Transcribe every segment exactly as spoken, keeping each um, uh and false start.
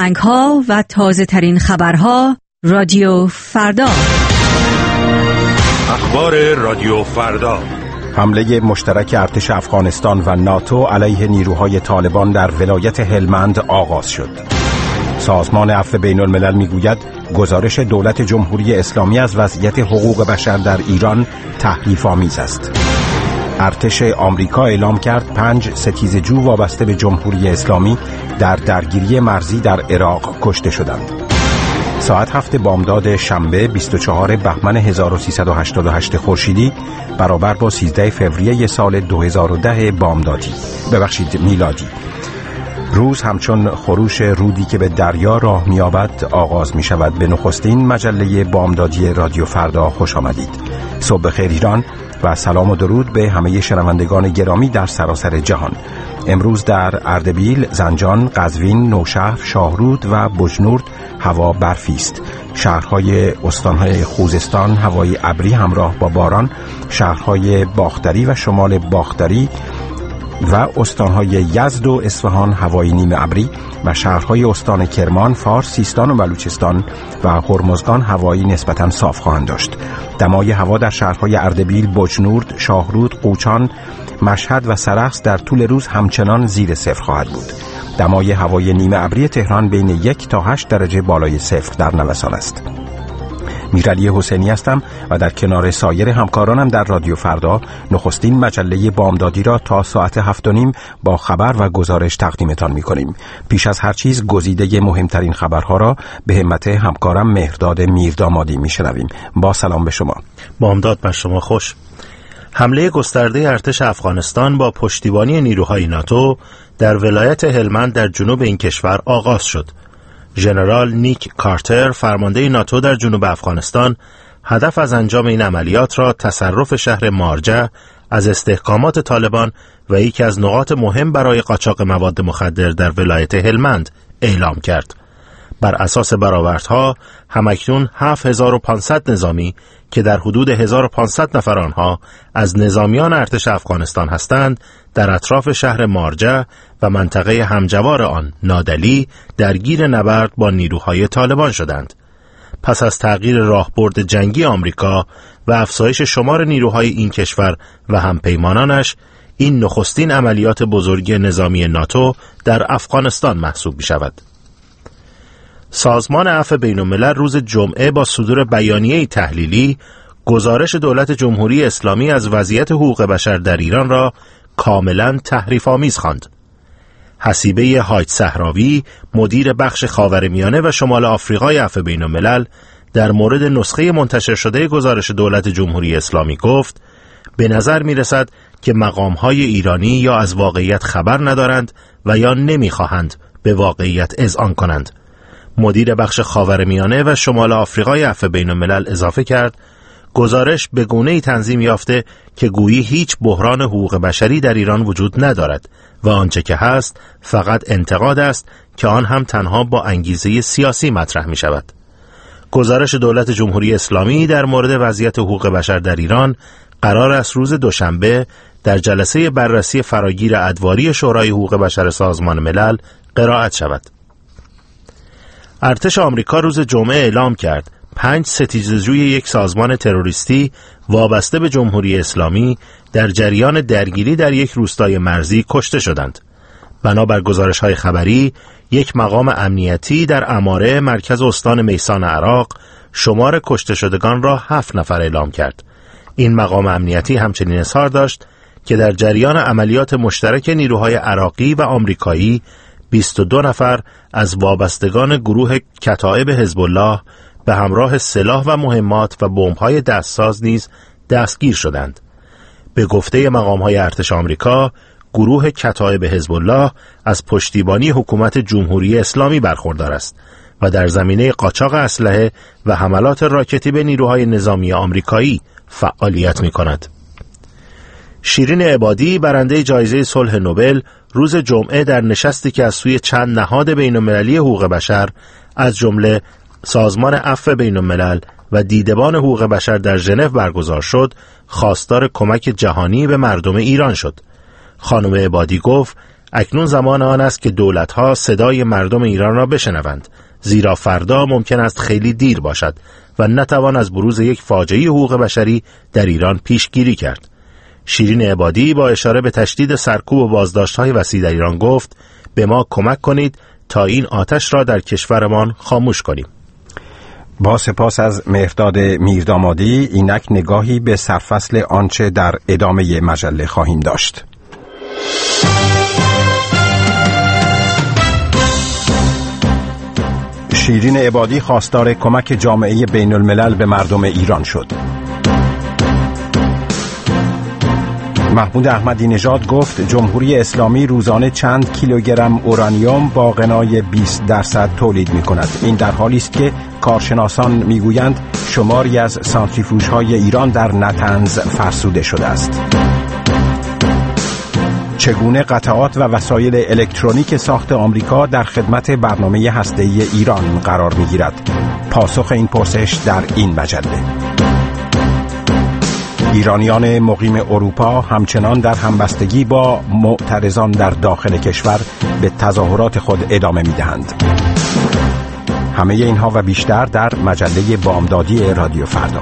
آهنگ‌ها و تازه‌ترین خبرها رادیو فردا. اخبار رادیو فردا. حمله مشترک ارتش افغانستان و ناتو علیه نیروهای طالبان در ولایت هلمند آغاز شد. سازمان عفو بین الملل میگوید گزارش دولت جمهوری اسلامی از وضعیت حقوق بشر در ایران تحریف‌آمیز است. ارتش آمریکا اعلام کرد پنج ستیزجو وابسته به جمهوری اسلامی در درگیری مرزی در عراق کشته شدند. ساعت هفت بامداد شنبه بیست و چهارم بهمن هزار و سیصد و هشتاد و هشت خورشیدی برابر با سیزدهم فوریه سال دو هزار و ده بامدادی ببخشید میلادی. روز همچون خروش رودی که به دریا راه می‌یابد آغاز می‌شود. به نخستین مجله بامدادی رادیو فردا خوش آمدید. صبح بخیر ایران و سلام و درود به همه شنوندگان گرامی در سراسر جهان. امروز در اردبیل، زنجان، قزوین، نوشهر، شاهرود و بجنورد هوا برفی است. شهرهای استانهای خوزستان هوای ابری همراه با باران، شهرهای باختری و شمال باختری و استانهای یزد و اصفهان هوای نیمه ابری و شهرهای استان کرمان، فارس، سیستان و بلوچستان و هرمزگان هوایی نسبتاً صاف خواهند داشت. دمای هوا در شهرهای اردبیل، بجنورد، شاهرود، قوچان، مشهد و سرخس در طول روز همچنان زیر صفر خواهد بود. دمای هوای نیمه ابری تهران بین یک تا هشت درجه بالای صفر در نوسان است. میرعلی حسینی هستم و در کنار سایر همکارانم در رادیو فردا نخستین مجله بامدادی را تا ساعت هفت و نیم با خبر و گزارش تقدیمتان می کنیم. پیش از هر چیز گزیده مهمترین خبرها را به همت همکارم مهرداد میردامادی می شنویم. با سلام به شما. بامداد بر شما خوش. حمله گسترده ارتش افغانستان با پشتیبانی نیروهای ناتو در ولایت هلمند در جنوب این کشور آغاز شد. ژنرال نیک کارتر، فرمانده ناتو در جنوب افغانستان، هدف از انجام این عملیات را تصرف شهر مارجه از استحکامات طالبان و یکی از نقاط مهم برای قاچاق مواد مخدر در ولایت هلمند اعلام کرد. بر اساس برآوردها همکنون هفت هزار و پانصد نظامی که در حدود هزار و پانصد نفر آنها از نظامیان ارتش افغانستان هستند در اطراف شهر مارجه و منطقه همجوار آن نادلی درگیر نبرد با نیروهای طالبان شدند. پس از تغییر راهبرد جنگی آمریکا و افزایش شمار نیروهای این کشور و همپیمانانش، این نخستین عملیات بزرگ نظامی ناتو در افغانستان محسوب می شود. سازمان عفو بین الملل روز جمعه با صدور بیانیه تحلیلی گزارش دولت جمهوری اسلامی از وضعیت حقوق بشر در ایران را کاملا تحریف‌آمیز خواند. حسیبه حاج صحراوی، مدیر بخش خاورمیانه و شمال آفریقای عفو بین الملل، در مورد نسخه منتشر شده گزارش دولت جمهوری اسلامی گفت: به نظر می رسد که مقام‌های ایرانی یا از واقعیت خبر ندارند و یا نمی‌خواهند به واقعیت اذعان کنند. مدیر بخش خاورمیانه و شمال آفریقای عفو بین الملل اضافه کرد: گزارش به گونه‌ای تنظیم یافته که گویی هیچ بحران حقوق بشری در ایران وجود ندارد و آنچه که هست فقط انتقاد است که آن هم تنها با انگیزه سیاسی مطرح می شود. گزارش دولت جمهوری اسلامی در مورد وضعیت حقوق بشر در ایران قرار است روز دوشنبه در جلسه بررسی فراگیر ادواری شورای حقوق بشر سازمان ملل قرائت شود. ارتش آمریکا روز جمعه اعلام کرد پنج ستیزجوی یک سازمان تروریستی وابسته به جمهوری اسلامی در جریان درگیری در یک روستای مرزی کشته شدند. بنابر گزارش‌های خبری، یک مقام امنیتی در اماره مرکز استان میسان عراق شمار کشته شدگان را هفت نفر اعلام کرد. این مقام امنیتی همچنین اظهار داشت که در جریان عملیات مشترک نیروهای عراقی و آمریکایی بیست و دو نفر از وابستگان گروه کتائب حزب الله به همراه سلاح و مهمات و بمب‌های دستساز نیز دستگیر شدند. به گفته مقام‌های ارتش آمریکا، گروه کتائب حزب الله از پشتیبانی حکومت جمهوری اسلامی برخوردار است و در زمینه قاچاق اسلحه و حملات راکتی به نیروهای نظامی آمریکایی فعالیت می‌کند. شیرین عبادی، برنده جایزه صلح نوبل، روز جمعه در نشستی که از سوی چند نهاد بین‌المللی حقوق بشر از جمله سازمان عفو بین الملل و دیدبان حقوق بشر در ژنو برگزار شد، خواستار کمک جهانی به مردم ایران شد. خانم عبادی گفت: اکنون زمان آن است که دولت‌ها صدای مردم ایران را بشنوند، زیرا فردا ممکن است خیلی دیر باشد و نتوان از بروز یک فاجعه حقوق بشری در ایران پیشگیری کرد. شیرین عبادی با اشاره به تشدید سرکوب و بازداشت‌های وسیع در ایران گفت: به ما کمک کنید تا این آتش را در کشورمان خاموش کنیم. با سپاس از مهرداد میردامادی، اینک نگاهی به سرفصل آنچه در ادامه مجله خواهیم داشت. شیرین عبادی خواستار کمک جامعه بین الملل به مردم ایران شد. محمود احمدی نژاد گفت جمهوری اسلامی روزانه چند کیلوگرم اورانیوم با غنای بیست درصد تولید می کند. این در حالی است که کارشناسان می گویند شماری از سانتریفوژهای ایران در نطنز فرسوده شده است. چگونه قطعات و وسایل الکترونیک ساخت آمریکا در خدمت برنامه هسته‌ای ایران قرار می گیرد؟ پاسخ این پرسش در این مجله. ایرانیان مقیم اروپا همچنان در همبستگی با معترضان در داخل کشور به تظاهرات خود ادامه می دهند. همه اینها و بیشتر در مجله بامدادی رادیو فردا.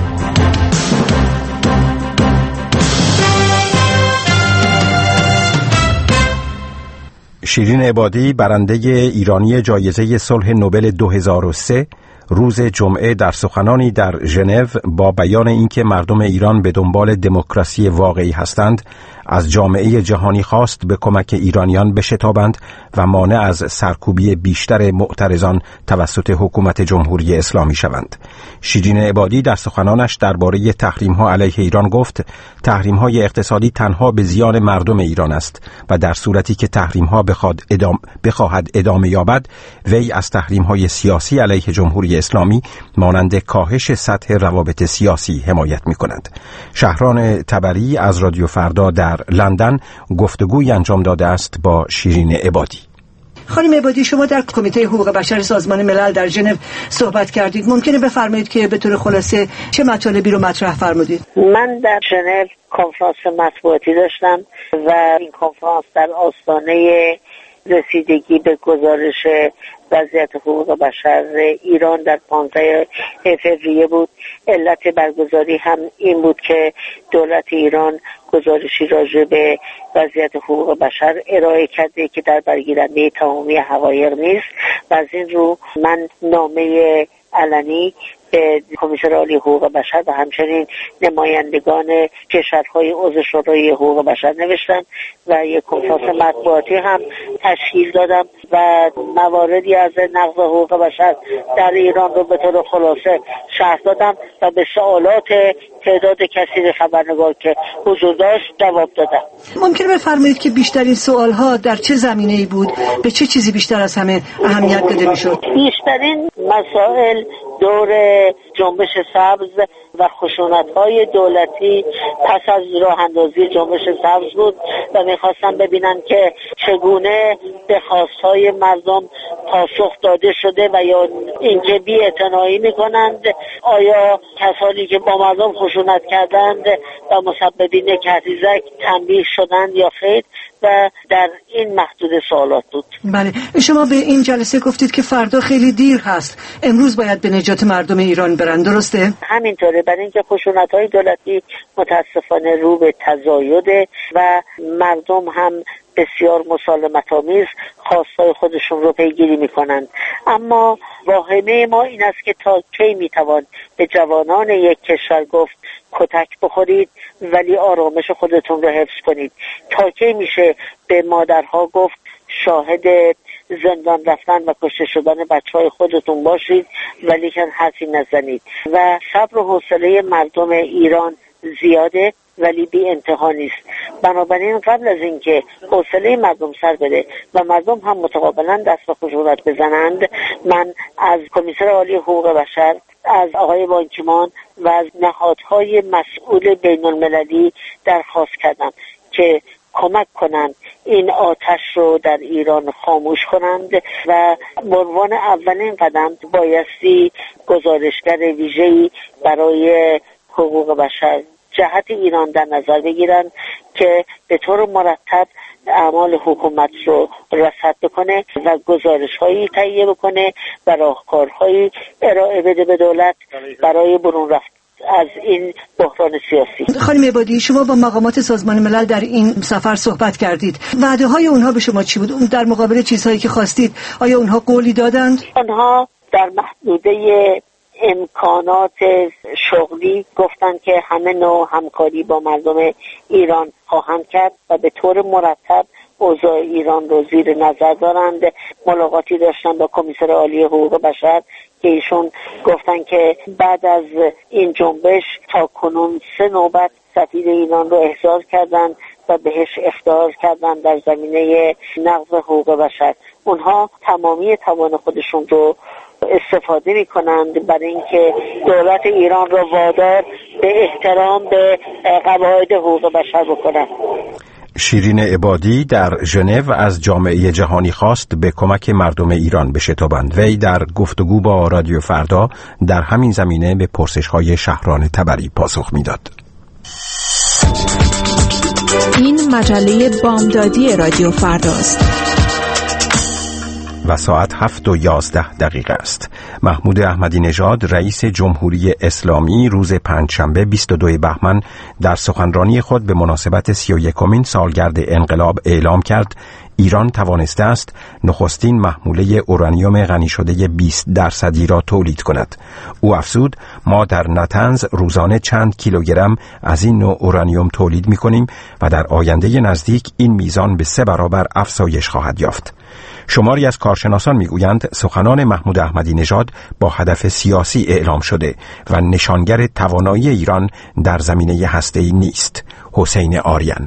شیرین عبادی، برنده ایرانی جایزه صلح نوبل دو هزار و سه، روز جمعه در سخنانی در ژنو با بیان اینکه مردم ایران به دنبال دموکراسی واقعی هستند، از جامعه جهانی خواست به کمک ایرانیان بشتابند و مانع از سرکوبی بیشتر معترضان توسط حکومت جمهوری اسلامی شوند. شیرین عبادی در سخنانش درباره تحریم‌ها علیه ایران گفت: تحریم‌های اقتصادی تنها به زیان مردم ایران است و در صورتی که تحریم‌ها بخواد ادام بخواهد ادامه یابد، وی از تحریم‌های سیاسی علیه جمهوری اسلامی مانند کاهش سطح روابط سیاسی حمایت می‌کند. شهران تبری از رادیو فردا در لندن گفتگوی انجام داده است با شیرین عبادی. خانم عبادی، شما در کمیته حقوق بشر سازمان ملل در ژنو صحبت کردید. ممکنه بفرمایید که به طور خلاصه چه مطالبی رو مطرح فرمودید؟ من در ژنو کنفرانس مطبوعاتی داشتم و این کنفرانس در آستانه رسیدگی به گزارش وضعیت حقوق بشر ایران در پانزده فوریه بود. علت برگزاری هم این بود که دولت ایران گزارشی راجع به وضعیت حقوق بشر ارائه کرده که در برگیرنده تمامی حقایق نیست و از این رو من نامه علنی به کمیسر عالی حقوق بشر و همچنین نمایندگان کشورهای عضو شورای حقوق بشر نوشتم و یک کنفرانس مطبوعاتی هم تشکیل دادم و مواردی از نقض حقوق بشر در ایران رو به طور خلاصه شرح دادم و به سوالات تعداد کثیر خبرنگار که حضور داشت جواب دادم. ممکنه بفرمایید که بیشترین سوالها در چه زمینه‌ای بود؟ به چه چیزی بیشتر از همه اهمیت داده میشد؟ بیشترین مسائل دور جنبش سبز و خشونت‌های دولتی پس از راه اندازی جنبش سبز بود و می‌خواستم ببینن که چگونه به خواست‌های مردم پاسخ داده شده و یا اینکه بی‌اعتنایی می‌کنند. آیا کسانی که با مردم خشونت کردند و مسببین کهریزک تنبیه شدند یا خیر؟ و در این محدود سوالات بود. بله، شما به این جلسه گفتید که فردا خیلی دیر هست، امروز باید به نجات مردم ایران برن، درسته؟ همینطوره، برای اینکه خشونت‌های دولتی متاسفانه رو به تزاید و مردم هم بسیار مسالمت‌آمیز خواستای خودشون رو پیگیری می‌کنند. اما واهمه ما این است که تا کی می‌توان به جوانان یک کشور گفت کتک بخورید ولی آرامش خودتون رو حفظ کنید؟ تا کی میشه به مادرها گفت شاهد زندان رفتن و کشته شدن بچه‌های خودتون باشید ولی که حرفی نزنید؟ و صبر و حوصله مردم ایران زیاده ولی بی انتها نیست. بنابراین قبل از اینکه حوصله مردم سر بره و مردم هم متقابلا دست به خشونت بزنند، من از کمیسر عالی حقوق بشر، از آقای بان کی مون و از نهادهای مسئول بین المللی درخواست کردم که کمک کنند این آتش رو در ایران خاموش کنند و به عنوان اولین قدم بایستی گزارشگر ویژه‌ای برای حقوق بشر جهت ایران در نظر بگیرن که به طور مرتب اعمال حکومت رو رصد بکنه و گزارش‌هایی تهیه بکنه و راهکارهایی ارائه بده به دولت برای برون رفت از این بحران سیاسی. خانم عبادی، شما با مقامات سازمان ملل در این سفر صحبت کردید. وعده های اونها به شما چی بود؟ اون در مقابل چیزهایی که خواستید آیا اونها قولی دادند؟ آنها در محدوده امکانات شغلی گفتند که همه نوع همکاری با مردم ایران خواهند کرد و به طور مرتب اوضاع ایران رو زیر نظر دارند. ملاقاتی داشتن با کمیسر عالی حقوق بشر که ایشون گفتن که بعد از این جنبش تا کنون سه نوبت سفیر ایران رو احضار کردن و بهش اخطار کردن در زمینه نقض حقوق بشر. اونها تمامی توان خودشون رو استفاده می کنند برای اینکه دولت ایران را وادار به احترام به قواعد حقوق بشر بکنند. شیرین عبادی در ژنو از جامعه جهانی خواست به کمک مردم ایران بشتابند. وی در گفتگو با رادیو فردا در همین زمینه به پرسش‌های شهران تبری پاسخ میداد. این مجله بامدادی رادیو فرداست و ساعت هفت و یازده دقیقه است. محمود احمدی نژاد رئیس جمهوری اسلامی روز پنجشنبه بیست و دوم بهمن در سخنرانی خود به مناسبت سی و یکمین سالگرد انقلاب اعلام کرد ایران توانسته است نخستین محموله اورانیوم غنی شده بیست درصدی را تولید کند. او افزود ما در نتنز روزانه چند کیلوگرم از این نوع اورانیوم تولید می کنیم و در آینده نزدیک این میزان به سه برابر افزایش خواهد یافت. شماری از کارشناسان میگویند سخنان محمود احمدی نژاد با هدف سیاسی اعلام شده و نشانگر توانایی ایران در زمینه هسته‌ای نیست. حسین آریان.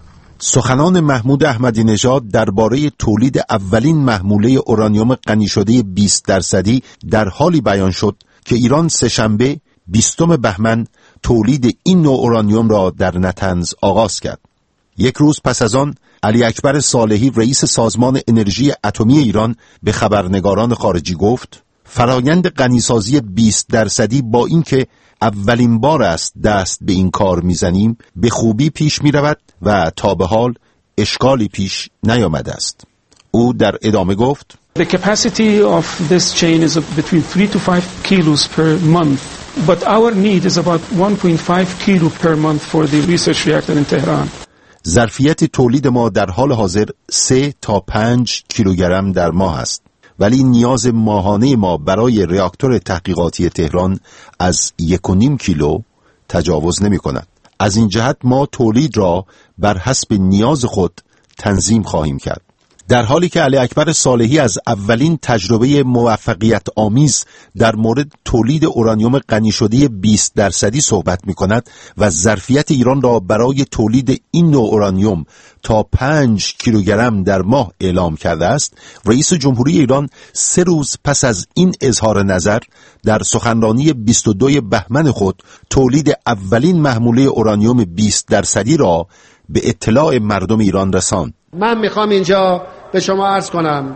سخنان محمود احمدی نژاد درباره تولید اولین محموله اورانیوم غنی شده بیست درصدی در حالی بیان شد که ایران سه‌شنبه بیستم بهمن تولید این نوع اورانیوم را در نتنز آغاز کرد. یک روز پس از آن علی اکبر صالحی رئیس سازمان انرژی اتمی ایران به خبرنگاران خارجی گفت فرایند غنیسازی بیست درصدی با اینکه اولین بار است دست به این کار میزنیم به خوبی پیش می رود و تا به حال اشکالی پیش نیامده است. او در ادامه گفت The capacity of this chain is between three to five kilos per month, but our need is about one point five kilo per month for the research reactor in Tehran. ظرفیت تولید ما در حال حاضر سه تا پنج کیلوگرم در ماه است، ولی نیاز ماهانه ما برای راکتور تحقیقاتی تهران از یک و نیم کیلو تجاوز نمی کند. از این جهت ما تولید را بر حسب نیاز خود تنظیم خواهیم کرد. در حالی که علی اکبر صالحی از اولین تجربه موفقیت آمیز در مورد تولید اورانیوم غنی شده بیست درصدی صحبت می کند و ظرفیت ایران را برای تولید این نوع اورانیوم تا پنج کیلوگرم در ماه اعلام کرده است، رئیس جمهوری ایران سه روز پس از این اظهار نظر در سخنرانی بیست و دوم بهمن خود تولید اولین محموله اورانیوم بیست درصدی را به اطلاع مردم ایران رساند. من میخوام اینجا به شما عرض کنم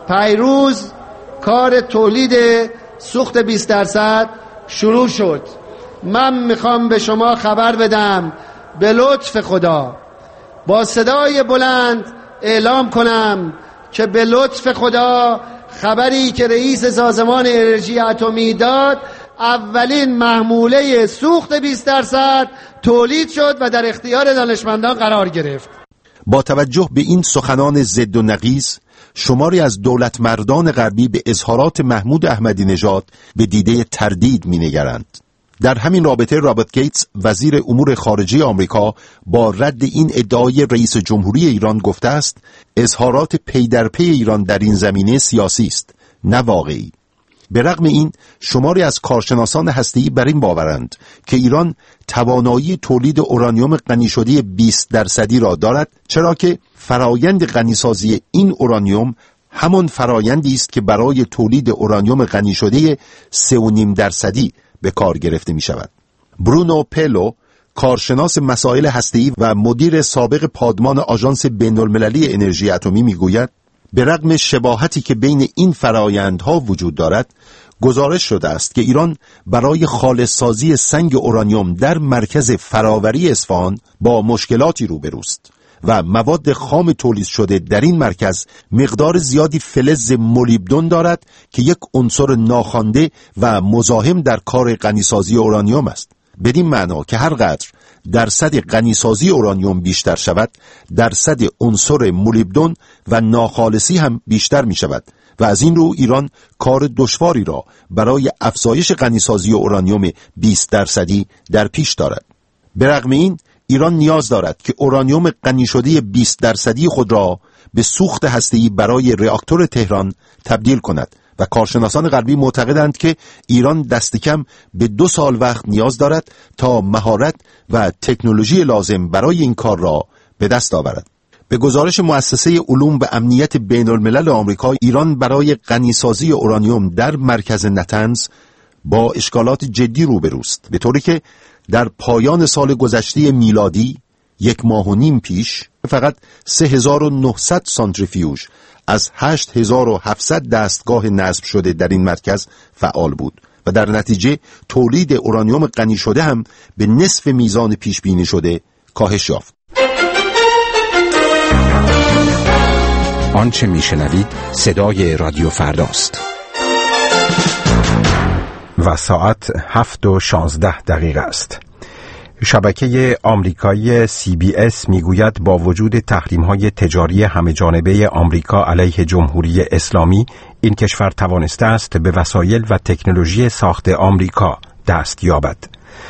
پیروز کار تولید سوخت بیست درصد شروع شد. من میخوام به شما خبر بدم به لطف خدا با صدای بلند اعلام کنم که به لطف خدا خبری که رئیس سازمان انرژی اتمی داد اولین محموله سوخت بیست درصد تولید شد و در اختیار دانشمندان قرار گرفت. با توجه به این سخنان ضد و نقیض، شماری از دولت مردان غربی به اظهارات محمود احمدی نژاد به دیده تردید می‌نگرند. در همین رابطه رابرت گیتس وزیر امور خارجه آمریکا با رد این ادعای رئیس جمهوری ایران گفته است اظهارات پی در پی ایران در این زمینه سیاسی است نه واقعی. به رغم این شماری از کارشناسان هسته‌ای بر این باورند که ایران توانایی تولید اورانیوم غنی شده بیست درصدی را دارد، چرا که فرایند غنیسازی این اورانیوم همان فرایندی است که برای تولید اورانیوم غنی شده سه و نیم درصدی به کار گرفته می شود. برونو پلو کارشناس مسائل هسته‌ای و مدیر سابق پادمان آژانس بین‌المللی انرژی اتمی می گوید به رغم شباهتی که بین این فرایندها وجود دارد، گزارش شده است که ایران برای خالص سازی سنگ اورانیوم در مرکز فراوری اصفهان با مشکلاتی روبروست و مواد خام تولید شده در این مرکز مقدار زیادی فلز مولیبدن دارد که یک عنصر ناخوانده و مزاحم در کار غنیسازی اورانیوم است. بدین معنا که هر قدر درصد غنیسازی اورانیوم بیشتر شود، درصد عنصر مولیبدن و ناخالصی هم بیشتر می شود و از این رو ایران کار دشواری را برای افزایش غنیسازی اورانیوم بیست درصدی در پیش دارد. به رغم این ایران نیاز دارد که اورانیوم غنی شده بیست درصدی خود را به سوخت هسته‌ای برای راکتور تهران تبدیل کند و کارشناسان غربی معتقدند که ایران دست کم به دو سال وقت نیاز دارد تا مهارت و تکنولوژی لازم برای این کار را به دست آورد. به گزارش مؤسسه علوم و امنیت بین الملل آمریکا، ایران برای غنیسازی اورانیوم در مرکز نتنز با اشکالات جدی روبروست، به طوری که در پایان سال گذشته میلادی یک ماه و نیم پیش فقط سه هزار و نهصد سانتریفیوژ از هشت هزار و هفتصد دستگاه نصب شده در این مرکز فعال بود و در نتیجه تولید اورانیوم غنی شده هم به نصف میزان پیش بینی شده کاهش یافت. آنچه میشنوید صدای رادیو فرداست و ساعت هفت و شانزده دقیقه است. شبکه آمریکایی سی بی اس میگوید با وجود تحریم‌های تجاری همه‌جانبه آمریکا علیه جمهوری اسلامی، این کشور توانسته است به وسایل و تکنولوژی ساخت آمریکا دست یابد.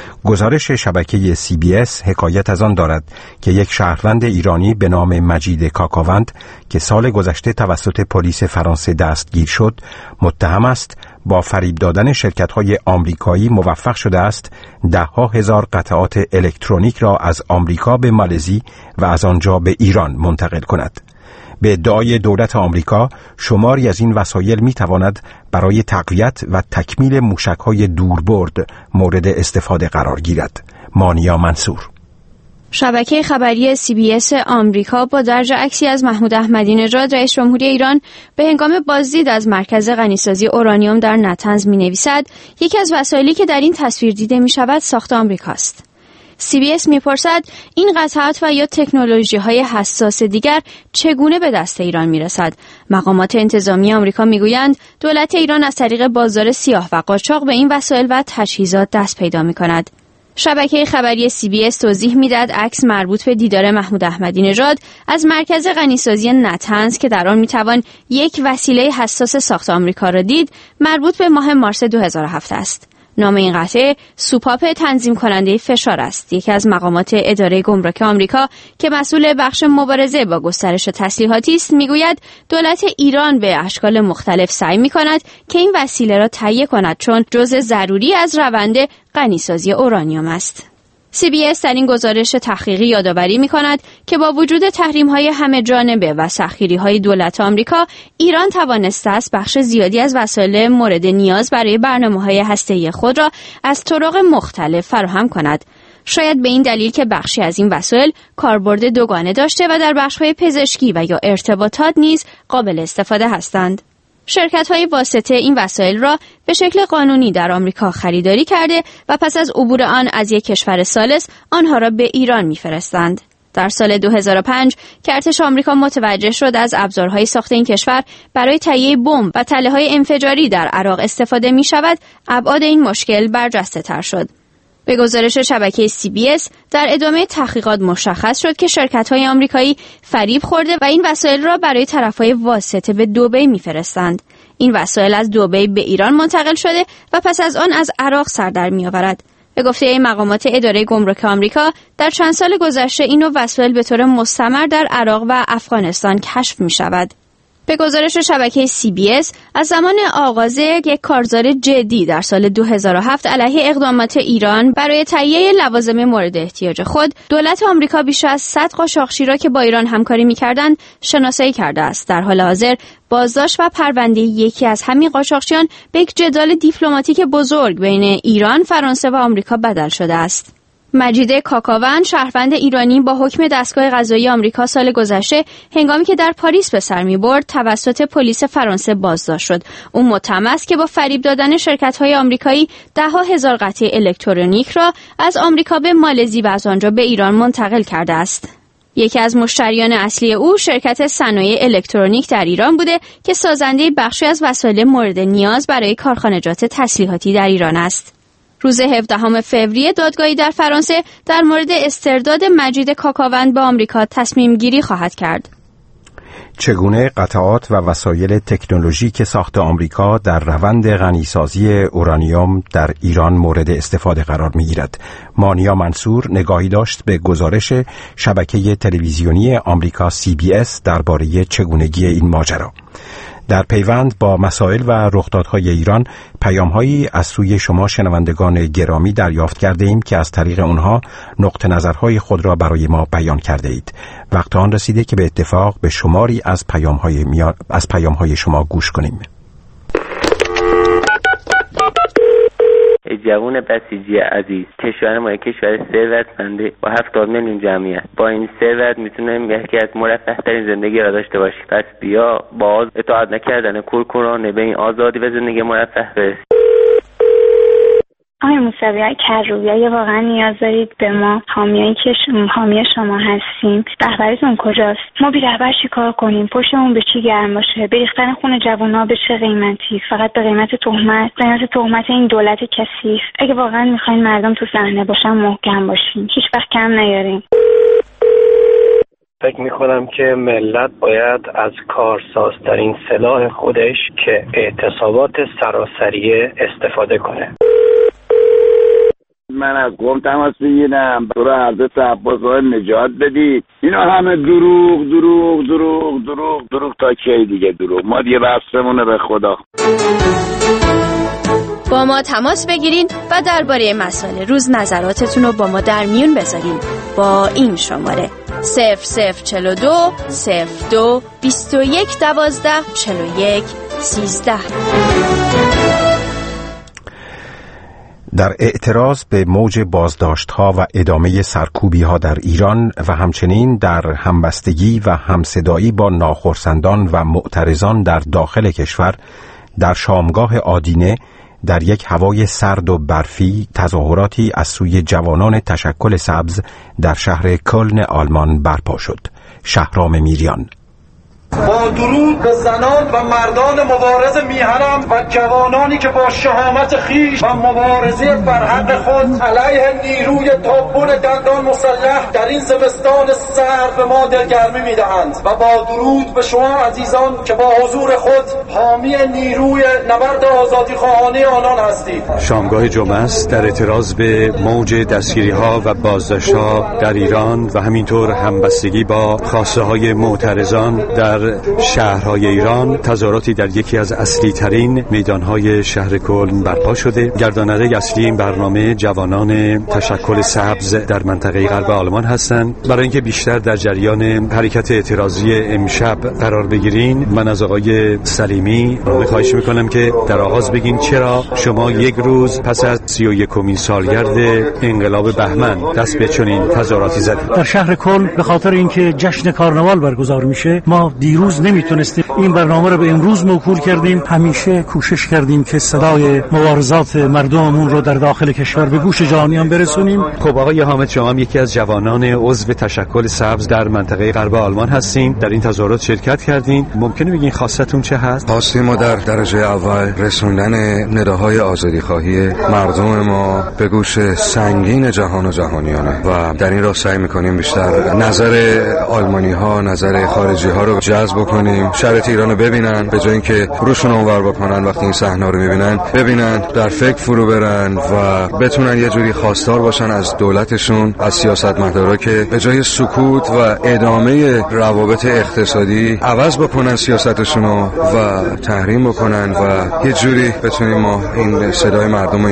گزارش شبکه سی بی اس حکایت از آن دارد که یک شهروند ایرانی به نام مجید کاکاوند که سال گذشته توسط پلیس فرانسه دستگیر شد، متهم است با فریب دادن شرکت‌های آمریکایی موفق شده است ده‌ها هزار قطعات الکترونیک را از آمریکا به مالزی و از آنجا به ایران منتقل کند. به ادعای دولت آمریکا، شماری از این وسایل می‌تواند برای تقویت و تکمیل موشک‌های دوربرد مورد استفاده قرار گیرد. مانیا منصور. شبکه خبری سی بی اس آمریکا با درج عکسی از محمود احمدی نژاد رئیس جمهوری ایران به هنگام بازدید از مرکز غنیسازی اورانیوم در نتنز می‌نویسد یکی از وسایلی که در این تصویر دیده می‌شود ساخت آمریکاست. سی بی اس می‌پرسد این قطعات و یا تکنولوژی‌های حساس دیگر چگونه به دست ایران می‌رسد؟ مقامات انتظامی آمریکا می‌گویند دولت ایران از طریق بازار سیاه و قاچاق به این وسایل و تجهیزات دست پیدا می‌کند. شبکه خبری سی بی اس توضیح می‌دهد عکس مربوط به دیدار محمود احمدی نژاد از مرکز غنیسازی نتنز که در آن می‌توان یک وسیله حساس ساخت آمریکا را دید، مربوط به ماه مارس دو هزار و هفت است. نام این قطعه سوپاپ تنظیم کننده فشار است، یکی از مقامات اداره گمرک آمریکا که مسئول بخش مبارزه با گسترش تسلیحاتی است میگوید دولت ایران به اشکال مختلف سعی می‌کند که این وسیله را تهیه کند چون جزء ضروری از روند غنیسازی اورانیوم است. سی بی اس در این گزارش تحقیقی یادآوری می‌کند که با وجود تحریم‌های همه جانبه و سختگیری‌های دولت آمریکا، ایران توانسته است بخش زیادی از وسایل مورد نیاز برای برنامه‌های هسته‌ای خود را از طرق مختلف فراهم کند. شاید به این دلیل که بخشی از این وسایل کاربرد دوگانه داشته و در بخش‌های پزشکی و یا ارتباطات نیز قابل استفاده هستند. شرکت‌های واسطه این وسایل را به شکل قانونی در آمریکا خریداری کرده و پس از عبور آن از یک کشور ثالث آنها را به ایران می‌فرستند. در سال دو هزار و پنج که ارتش آمریکا متوجه شد از ابزارهای ساخت این کشور برای تهیه بمب و تله‌های انفجاری در عراق استفاده می‌شود، ابعاد این مشکل برجسته‌تر شد. به گزارش شبکه سی بی اس در ادامه تحقیقات مشخص شد که شرکت‌های آمریکایی فریب خورده و این وسایل را برای طرف‌های واسطه به دبی می‌فرستند. این وسایل از دبی به ایران منتقل شده و پس از آن از عراق سر در می‌آورد. به گفته مقامات اداره گمرک آمریکا، در چند سال گذشته این نوع وسایل به طور مستمر در عراق و افغانستان کشف می‌شود. به گزارش شبکه سی بی اس از زمان آغاز یک کارزار جدی در سال دو هزار و هفت علیه اقدامات ایران برای تهیه لوازم مورد احتیاج خود، دولت آمریکا بیش از صد قاچاقچی را که با ایران همکاری می‌کردند شناسایی کرده است. در حال حاضر بازداشت و پرونده یکی از همین قاچاقچیان به یک جدال دیپلماتیک بزرگ بین ایران، فرانسه و آمریکا بدل شده است. مجید کاکاون شهروند ایرانی با حکم دستگاه قضایی آمریکا سال گذشته هنگامی که در پاریس به سر می‌برد توسط پلیس فرانسه بازداشت شد. او متهم است که با فریب دادن شرکت‌های آمریکایی ده‌ها هزار قطعه الکترونیک را از آمریکا به مالزی و از آنجا به ایران منتقل کرده است. یکی از مشتریان اصلی او شرکت صنایع الکترونیک در ایران بوده که سازنده بخشی از وسایل مورد نیاز برای کارخانجات تسلیحاتی در ایران است. روز هفدهم فوریه دادگاهی در فرانسه در مورد استرداد مجید کاکاون به آمریکا تصمیم گیری خواهد کرد. چگونه قطعات و وسایل تکنولوژیک ساخت آمریکا در روند غنیسازی اورانیوم در ایران مورد استفاده قرار می‌گیرد؟ مانیا منصور نگاهی داشت به گزارش شبکه تلویزیونی آمریکا سی بی اس درباره چگونگی این ماجرا. در پیوند با مسائل و رخدادهای ایران پیام‌هایی از سوی شما شنوندگان گرامی دریافت کرده ایم که از طریق اونها نقطه نظرهای خود را برای ما بیان کرده اید. وقت آن رسیده که به اتفاق به شماری از پیام‌های میا... از پیام‌های شما گوش کنیم. ای جوان بسیجی عزیز، کشور ما یک کشور ثروتمنده با هفتاد میلیون جمعیت. با این ثروت میتونیم یکی از مرفه ترین زندگی را داشته باشیم. پس بیا باز اطاعت نکردن کورکورانه به این آزادی و زندگی مرفه برسیم. آقای موسوی های کروبی واقعا نیاز دارید به ما حامیایی که شما حامی شما هستیم. رهبرتون کجاست؟ ما بی رهبر چیکار کنیم؟ پشتمون به چی گرم باشه؟ بریختن خون جوونا به چه قیمتی؟ فقط به قیمت تهمت، قیمت تهمت این دولت کثیف. اگه واقعا میخواین مردم تو صحنه باشن محکم باشین، هیچ وقت کم نیارین. فکر میکنم که ملت باید از کارسازترین سلاح خودش که اعتصابات سراسریه استفاده کنه. من از قم تماس بگیرم تو را حضرت عباس های نجات بدید. اینا همه دروغ دروغ دروغ دروغ دروغ تا کی دیگه دروغ. ما دیگه بحثمونه به خدا. با ما تماس بگیرین و درباره مسائل روز نظراتتون رو با ما در میون بذارین با این شماره صفر صفر چهل و دو صفر دو بیست و یک دوازده چهل و یک سیزده. در اعتراض به موج بازداشت‌ها و ادامه سرکوبی‌ها در ایران و همچنین در همبستگی و همصدایی با ناخرسندان و معترضان در داخل کشور، در شامگاه آدینه در یک هوای سرد و برفی تظاهراتی از سوی جوانان تشکل سبز در شهر کلن آلمان برپا شد. شهرام میریان: با درود به زنان و مردان مبارز میهنم و جوانانی که با شهامت خیش و مبارزه بر حق خود علیه نیروی تابون دندان مسلح در این زمستان سرد به ما دلگرمی میدهند و با درود به شما عزیزان که با حضور خود حامی نیروی نبرد آزادی خواهانه آنان هستید. شامگاه جمعه است در اعتراض به موج دستگیری ها و بازداشت ها در ایران و همینطور همبستگی با خواسته های معترضان در شهرهای ایران. تظاهراتی در یکی از اصلی ترین میدانهای شهر کلن برپا شده. گرداننده اصلی این برنامه جوانان تشکل سبز در منطقه غرب آلمان هستند. برای اینکه بیشتر در جریان حرکت اعتراضی امشب قرار بگیرین، من از آقای سلیمی خواهش میکنم که در آغاز بگین چرا شما یک روز پس از سی و یکمین سالگرد انقلاب بهمن دست به چنین تظاهراتی زدید؟ در شهر کلن به خاطر اینکه جشن کارناوال برگزار میشه، ما دیروز نمیتونستیم این برنامه رو به امروز موکول کردیم. همیشه کوشش کردیم که صدای مبارزات مردممون رو در داخل کشور به گوش جهانیان برسونیم. خب آقای حامد، شما هم یکی از جوانان عضو تشکل سبز در منطقه غرب آلمان هستین، در این تظاهرات شرکت کردین. ممکنه بگین خواستتون چه هست؟ خواستیم ما در درجه اول رسوندن نداهای آزادی خواهی مردم ما به گوش سنگین جهان و جهانیانه و در این راه سعی می‌کنیم بیشتر نظر آلمانی ها، نظر خارجی ها رو جذب بکنیم، شرایط ایران رو ببینن، به جای اینکه روشون اونور بکنن وقتی این صحنه رو میبینن، ببینن در فکر فرو برن و بتونن یه جوری خواستار باشن از دولتشون، از سیاستمدارا که به جای سکوت و ادامه روابط اقتصادی عوض بکنن سیاستشون و تحریم بکنن و یه جوری بتونیم ما این صدای مردم رو اینجا بزرگ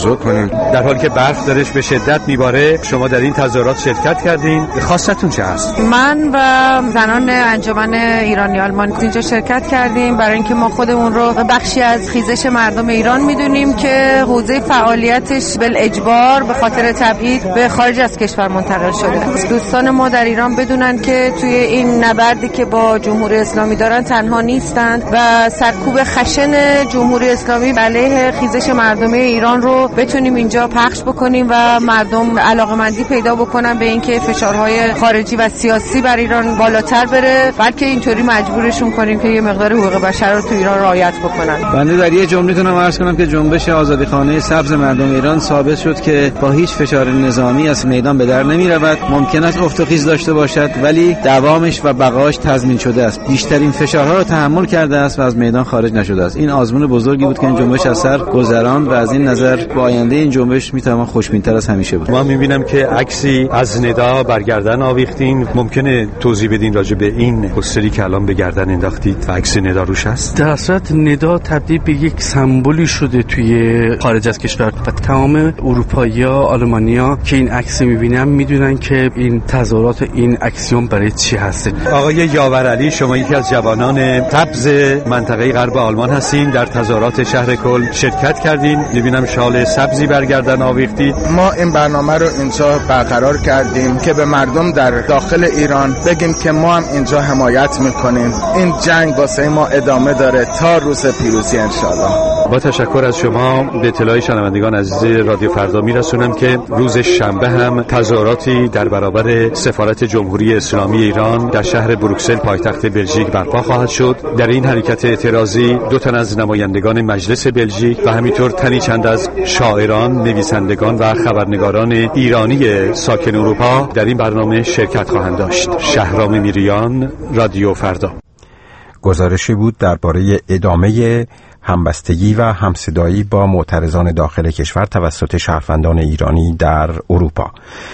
تظاهر کنیم. در حالی که برف دارش به شدت میباره شما در این تظاهرات شرکت کردین، خواستتون چه هست؟ من و زنان انجمن ایرانی آلمان اینجا شرکت کردیم برای اینکه ما خودمون رو بخشی از خیزش مردم ایران میدونیم که حوزه فعالیتش بالاجبار به خاطر تبعید به خارج از کشور منتقل شده. دوستان ما در ایران بدونن که توی این نبردی که با جمهوری اسلامی دارن تنها نیستند و سرکوب خشن جمهوری اسلامی علیه خیزش مردم ایران رو بتونیم اینجا پخش بکنیم و مردم علاقمندی پیدا بکنن به اینکه فشارهای خارجی و سیاسی بر ایران بالاتر بره، بلکه اینطوری مجبورشون کنیم که یه مقدار حقوق بشر رو تو ایران رعایت بکنن. بنده در یه جمله تونم عرض کنم که جنبش آزادیخوانه سبز مردم ایران ثابت شد که با هیچ فشار نظامی از میدان به در نمی رود. ممکن است افت و خیز داشته باشد ولی دوامش و بقایش تضمین شده است. بیشترین فشارها رو تحمل کرده است و از میدان خارج نشده است. این آزمون بزرگی بود که این جنبش از سر گذراند و از این نظر با آینده این جنبش میتوان خوشبین‌تر از همیشه بود. ما میبینم که عکسی از ندا بر گردن آویختین. ممکنه توضیح بدین راجع به این پوستری که الان به گردن انداختید و عکس ندا روش هست؟ در اصل ندا تبدیل به یک سمبولی شده توی خارج از کشور و تمام اروپایی‌ها، آلمانی‌ها که این عکس میبینن میدونن که این تظاهرات، این اکسیون برای چی هست. آقای یاورعلی، شما یکی از جوانان سبز منطقه غرب آلمان هستین، در تظاهرات شهر کل شرکت کردین. میبینم شال سبزی بر گردن آویختید. ما این برنامه رو اینجا برقرار کردیم که به مردم در داخل ایران بگیم که ما هم اینجا حمایت میکنیم. این جنگ واسه ما ادامه داره تا روز پیروزی انشالله. با تشکر از شما به اطلاع شنوندگان عزیز رادیو فردا میرسونم که روز شنبه هم تظاهراتی در برابر سفارت جمهوری اسلامی ایران در شهر بروکسل پایتخت بلژیک برپا خواهد شد. در این حرکت اعتراضی دو تن از نمایندگان مجلس بلژیک و همینطور تنی چند از شاعران، نویسندگان و خبرنگاران ایرانی ساکن اروپا در این برنامه شرکت خواهند داشت. شهرام میریان، رادیو فردا. گزارشی بود درباره ادامه همبستگی و همصدایی با معترضان داخل کشور توسط شهروندان ایرانی در اروپا.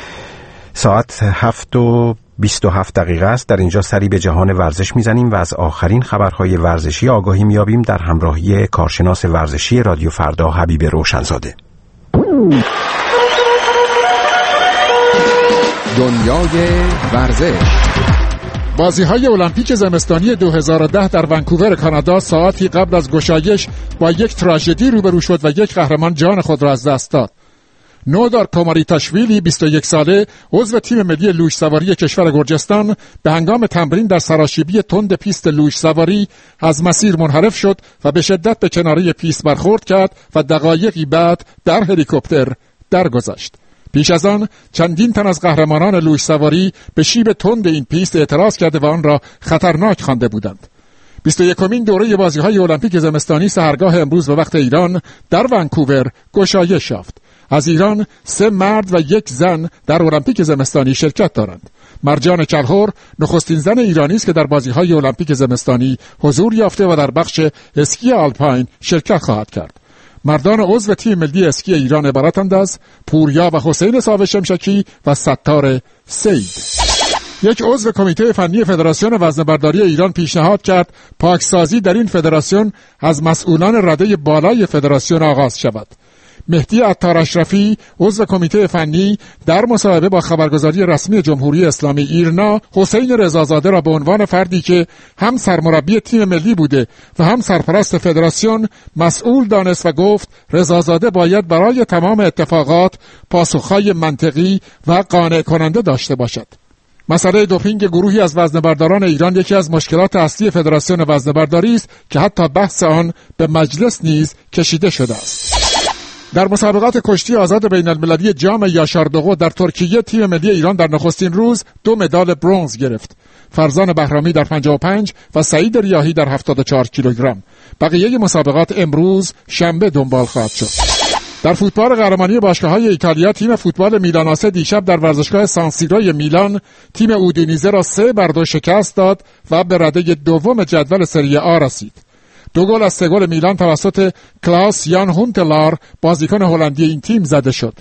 ساعت هفت و بیست و هفت دقیقه است. در اینجا سری به جهان ورزش میزنیم و از آخرین خبرهای ورزشی آگاهی میابیم در همراهی کارشناس ورزشی رادیو فردا حبیب روشنزاده. دنیای ورزش. بازی‌های المپیک زمستانی دو هزار و ده در ونکوور کانادا ساعتی قبل از گشایش با یک تراژدی روبرو شد و یک قهرمان جان خود را از دست داد. نودار کوماریتاشویلی بیست و یک ساله عضو تیم ملی لوژ سواری کشور گرجستان به هنگام تمرین در سراشیبی تند پیست لوژ سواری از مسیر منحرف شد و به شدت به کناره پیست برخورد کرد و دقایقی بعد در هلیکوپتر درگذشت. پیش از آن چندین تن از قهرمانان لوژ سواری به شیب تند این پیست اعتراض کرده و آن را خطرناک خوانده بودند. بیست و یکمین دوره بازی‌های المپیک زمستانی سحرگاه امروز به وقت ایران در ونکوور گشایش یافت. از ایران سه مرد و یک زن در المپیک زمستانی شرکت دارند. مرجان کلهر نخستین زن ایرانی است که در بازی‌های المپیک زمستانی حضور یافته و در بخش اسکی آلپاین شرکت خواهد کرد. مردان عضو تیم ملی اسکی ایران عبارتند از پوریا و حسین صاحب شمشکی و ستار سید. یک عضو کمیته فنی فدراسیون وزنه‌برداری ایران پیشنهاد کرد پاکسازی در این فدراسیون از مسئولان رده بالای فدراسیون آغاز شود. مهدی عطار اشرفی عضو کمیته فنی در مصاحبه با خبرگزاری رسمی جمهوری اسلامی ایرنا حسین رضازاده را به عنوان فردی که هم سرمربی تیم ملی بوده و هم سرپرست فدراسیون مسئول دانست و گفت رضازاده باید برای تمام اتفاقات پاسخهای منطقی و قانع کننده داشته باشد. مسئله دوپینگ گروهی از وزنه‌برداران ایران یکی از مشکلات اصلی فدراسیون وزنه‌برداری است که حتی بحث آن به مجلس نیز کشیده شده است. در مسابقات کشتی آزاد بین المللی جام یاشاردوغو در ترکیه تیم ملی ایران در نخستین روز دو مدال برنز گرفت. فرزان بهرامی در پنجاه و پنج و سعید ریاحی در هفتاد و چهار کیلوگرم. بقیه مسابقات امروز شنبه دنبال خواهد شد. در فوتبال قهرمانی باشگاه‌های ایتالیا تیم فوتبال میلاناسه دیشب در ورزشگاه سانسیرو میلان تیم اودینیزه را سه بر دو شکست داد و به رده دوم جدول سری آ رسید. دو گل از سه گل میلان توسط کلاس یان هونتلار بازیکن هلندی این تیم زده شد.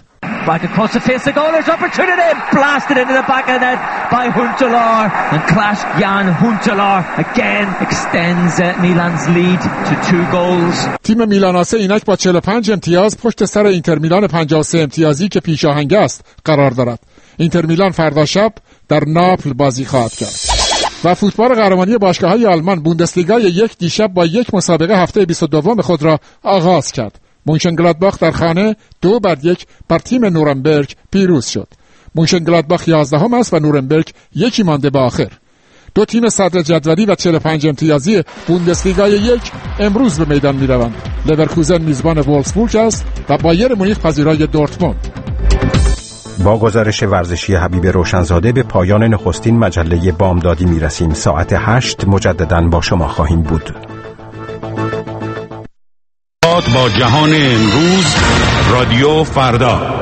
Back across the face of goal, there's opportunity, blasted into the back of the net by Huntelaar, and Klaas-Jan Huntelaar again extends uh, Milan's lead to two goals. تیم میلان آسه اینک با چهل و پنج امتیاز پشت سر اینتر میلان پنجاه و سه امتیازی که پیشاهنگ است قرار دارد. اینتر میلان فردا شب در ناپل بازی خواهد کرد. و فوتبال قهرمانی باشگاه‌های آلمان بوندسلیگا یک دیشب با یک مسابقه هفته بیست و دو خود را آغاز کرد. مونشنگلادباخ در خانه دو بر یک بر تیم نورنبرگ پیروز شد. مونشنگلادباخ یازدهم است و نورنبرگ یکی مانده به آخر. دو تیم صدر جدولی و چهل و پنج امتیازی بوندسلیگا یک امروز به میدان می‌روند. لورکوزن میزبان وولفسبورگ است و بایر مونیخ پذیرای دورتموند. با گزارش ورزشی حبیب روشنزاده به پایان نخستین مجله بامدادی میرسیم. ساعت هشت مجدداً با شما خواهیم بود. با جهان امروز، رادیو فردا.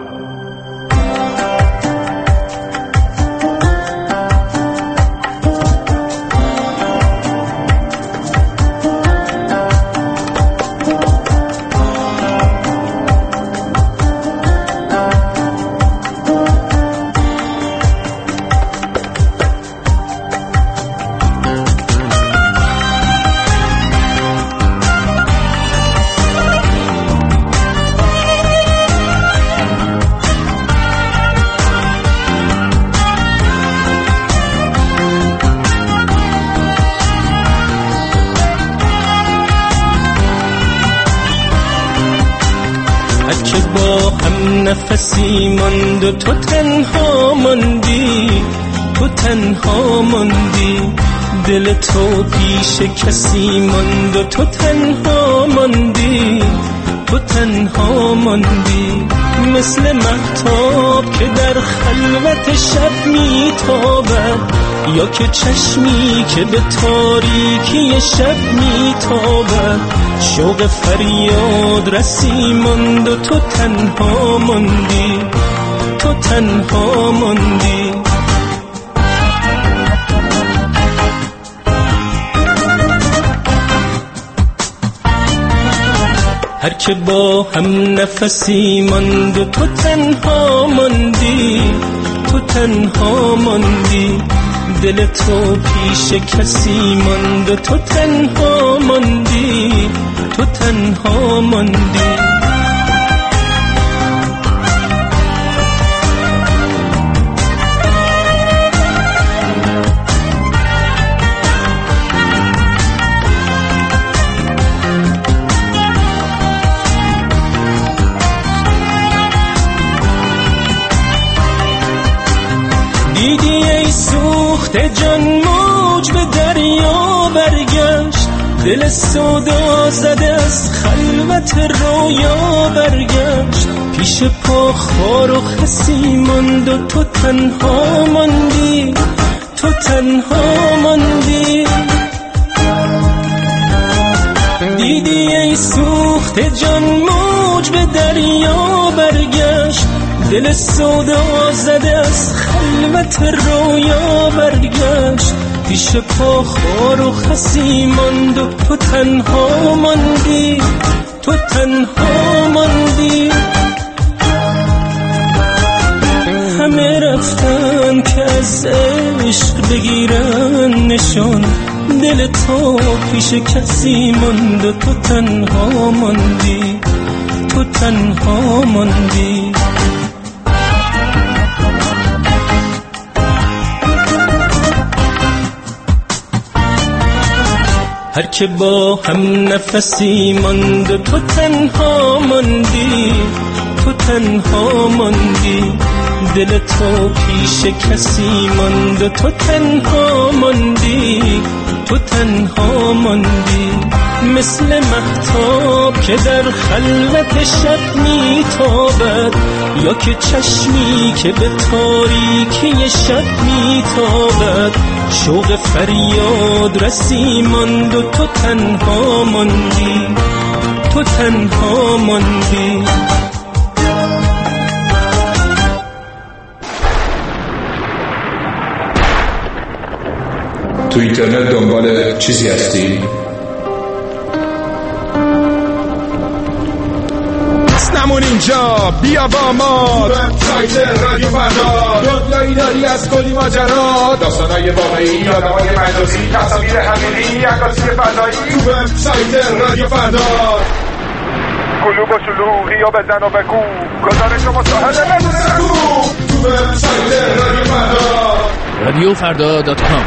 نفسی ماند و تو تنها ماندی، تو تنها ماندی، دل تو پیش کسی ماند و تو تنها ماندی، تو تنها ماندی، مثل مهتاب که در خلوت شب میتابد، یا که چشمی که به تاریکی شب میتابد، شوق فریاد رسی ماند و تو تنها ماندی، تو تنها ماندی. هر که با هم نفسی ماند و تو تنها ماندی، تو تنها ماندی، دل تو پیش کسی ماند و تو تنها ماندی، تو تنها ماندی. دیدی ای سوخته جان موج به دریا برگشت، دل سودا زده از خلوت رویا برگشت، پیش پا خار و خسی ماند و تو تنها ماندی، تو تنها ماندی. دیدی ای سوخته جان موج به دریا برگشت، دل سودا زده از خلوت رویا برگشت، پیش پا خار و خسی ماند و تو تنها ماندی، تو تنها ماندی. همه رفتن که از عشق بگیرن نشان، دل تو پیش کسی ماند و تو تنها ماندی، تو تنها ماندی. هر که با هم نفسی ماند و تو تنها ماندی، تو تنها ماندی، دل تو پیش کسی ماند و تو تنها ماندی، تو تنها ماندی، مثل مهتاب که در خلوت شب میتابد، یا که چشمی که به تاریکی شب میتابد، شوق فریاد رسی ماند و تو تنها ماندی، تو تنها ماندی. تو اینترنت دنبال چیزی هستی؟ همون اینجا بیا با ما وبسایت رادیو فردا، دنیایی داری از کلی ماجرا، داستانای واقعی، آدمای مجازی، تصاویر حقیقی، عکاسی فضایی. وبسایت رادیو فردا، کلوب و شلوغی و بزن و بگو، گزارش و مصاحبه بدون سکو. وبسایت رادیو فردا، رادیو فردا دات کام.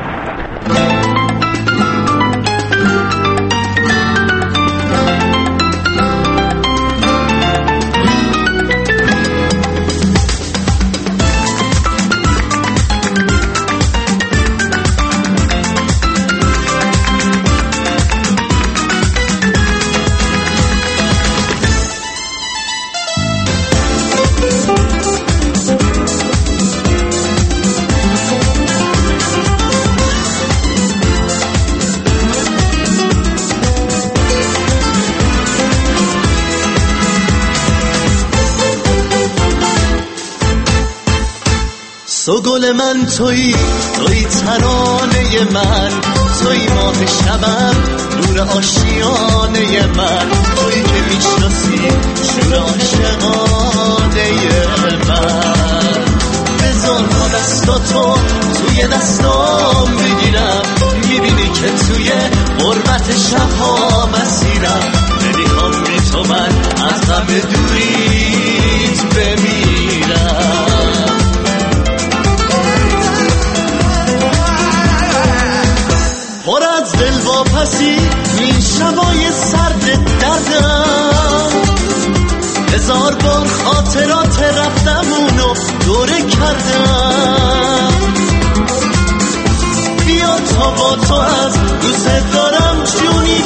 تو گل من تویی، تویی ترانه من، تویی ماه شبم، نور آشیانه من، تویی که میشناسی شور عاشقانه من. بذار ما دستاتو توی دستام بگیرم، میبینی که توی غربت شبها مسیرم، نمیخوام بی تو من از غم دوریت بمیرم. پر از دل واپسی این شبای سرد دردم، هزار بار خاطرات رفتمونو دوره کردم. بیا تا با تو از دوست دارم جونی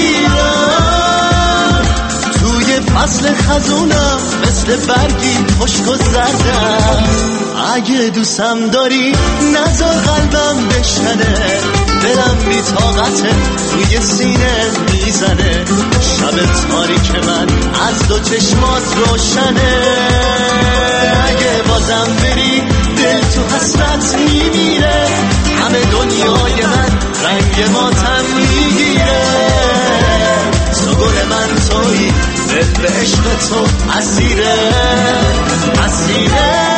بگیرم، توی فصل خزونم مثل برگی خشک و زردم. اگه دوستم داری نذار قلبم بشنه، دلم بی طاقته توی سینه میزنه، شب تاریک من از دو چشمات روشنه. اگه بازم بری دل تو حسرت میمیره، همه دنیای من رنگ ماتم میگیره. تو گل من تویی، دل به عشق تو اسیره اسیره.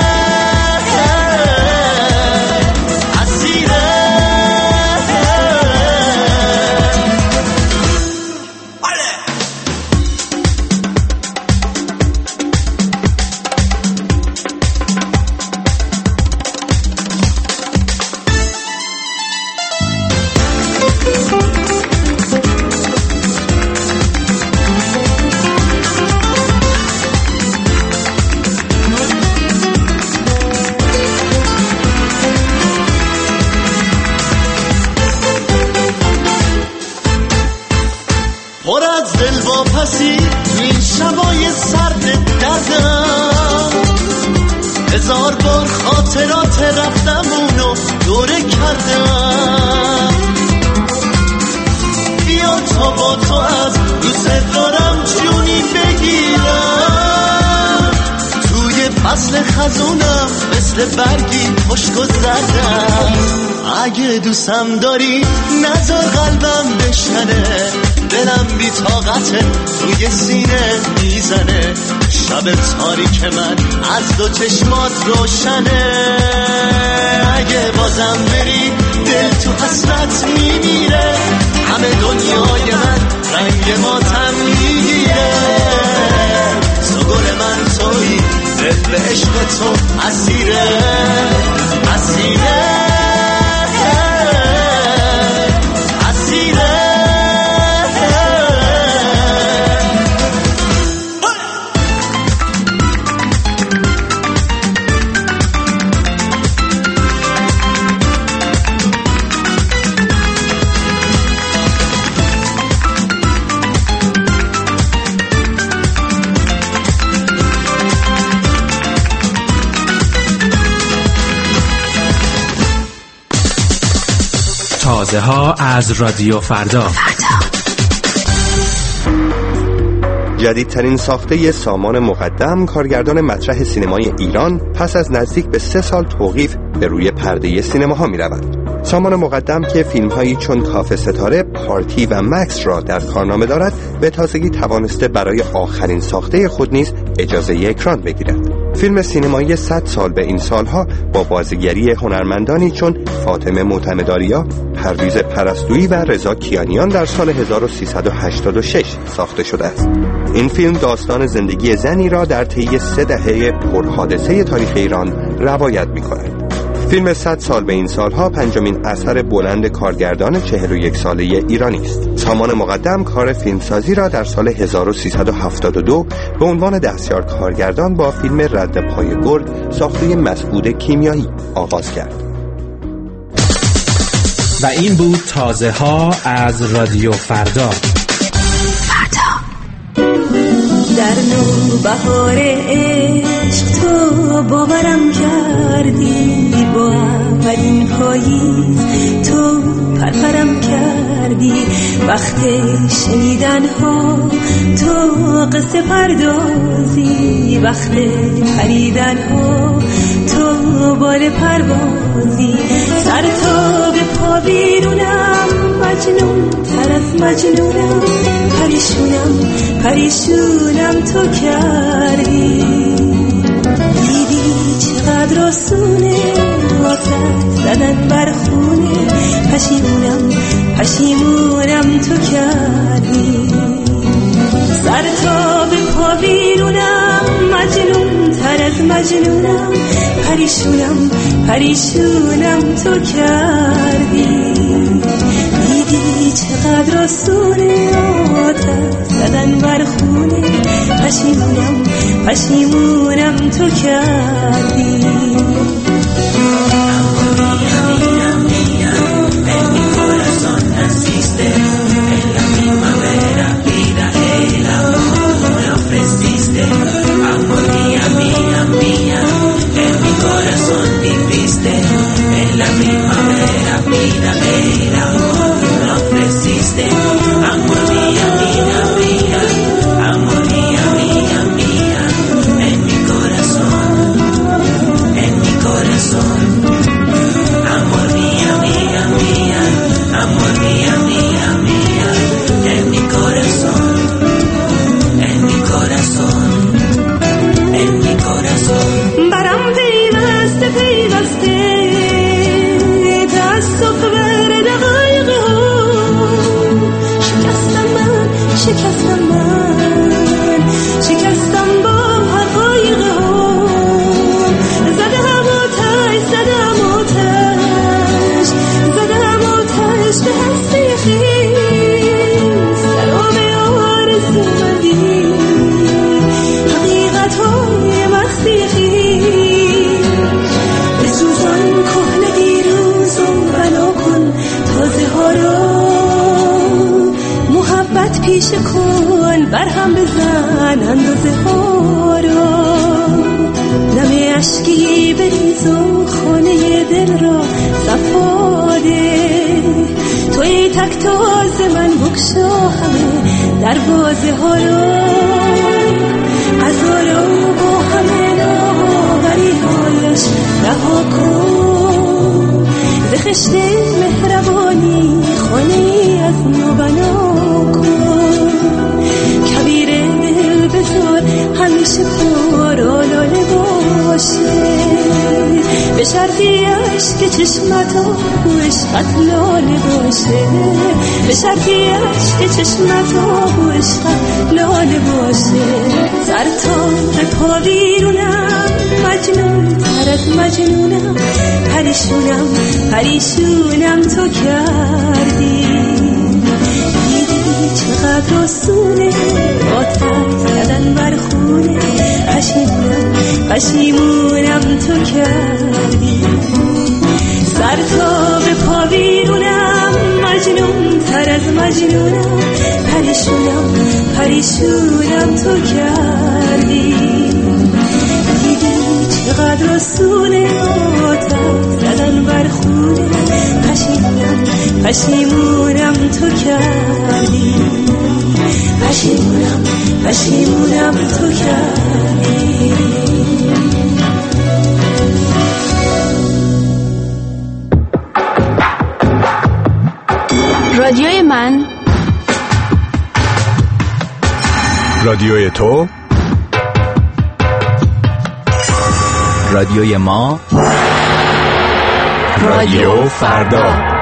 هزار بار خاطرات رفتمونو دوره کردم. بیا تا با تو از دوست دارم جونی بگیرم، توی فصل خزونم مثل برگی خشک و زردم. اگه دوستم داری نذار قلبم بشنه، دلم بی طاقته توی سینه میزنه، شب تاریک من از دو چشمات روشنه. اگه بازم بری دل تو حسرت میمیره، همه دنیای من رنگ ماتم میگیره. تو گل من تویی، دل به عشق تو اسیره اسیره اسیره. تازه ها از رادیو فردا. جدیدترین ساخته سامان مقدم، کارگردان مطرح سینمای ایران، پس از نزدیک به سه سال توقیف به روی پرده سینماها می رود. سامان مقدم که فیلم‌هایی چون کاف ستاره، پارتی و مکس را در کارنامه دارد، به تازگی توانسته برای آخرین ساخته خود نیز اجازه اکران بگیرد. فیلم سینمایی صد سال به این سالها با بازیگری هنرمندانی چون فاطمه معتمدآریا، پرویز پرستویی و رضا کیانیان در سال هزار و سیصد و هشتاد و شش ساخته شده است. این فیلم داستان زندگی زنی را در طی سه دهه پرحادثه تاریخ ایران روایت می‌کند. فیلم صد سال به این سالها پنجمین اثر بلند کارگردان چهل و یک ساله ایرانی است. سامان مقدم کار فیلمسازی را در سال هزار و سیصد و هفتاد و دو به عنوان دستیار کارگردان با فیلم رد پای گرگ ساخته مسعود کیمیایی آغاز کرد. و این بود تازه ها از رادیو فردا. در نو بهار عشق تو باورم کردی، با اولین پاییز تو پرپرم کردی، وقت شنیدن ها تو قصه پردازی، وقت پریدن ها تو بال پروازی، سر تا به پا بیرونم مجنون تر از مجنونم، پریشونم پریشونم تو کردی، دیدی چقدر آسونه واسه زدن بر خونه، پشیمونم پشیمونم تو کردی، سر تا به پا بیرونم مجنون تر از مجنونم، پریشونم پریشونم تو کردی، دیدی چقدر آسونه آتش زدن بر خونه، پشیمونم پشیمونم تو کردی. پیش کن برهم بزن اندازه ها را، دم اشکی بریز و خانه دل را صفاده، توی تک تاز من بکشا همه دروازه ها را، غذا را با همه ناوری هایش رها کن، ز خشت مهربانی خانه ای از نو بنا کن، کبیر دل بذار همیشه پر آلاله باشه، به شرطی عشق چشمتا و عشقت لاله باشه، به شرطی عشق چشمتا و عشقت لاله باشه، سر تا به پا بیرونم مجنون تر از مجنونم، پریشونم پریشونم تو کردی، دیدی چقدر آسونه آتش زدن بر خونه، پشیمونم پشیمونم تو کردی، سر تا به پا بیرونم مجنون تر از مجنونم، پریشونم پریشونم تو کردی، دیدی چقدر آسونه آتش زدن بر خونه، پشیمونم پشیمونم تو کردی، پشیمونم پشیمونم تو کردی. رادیوی من رادیوی تو، رادیوی ما، رادیو فردا.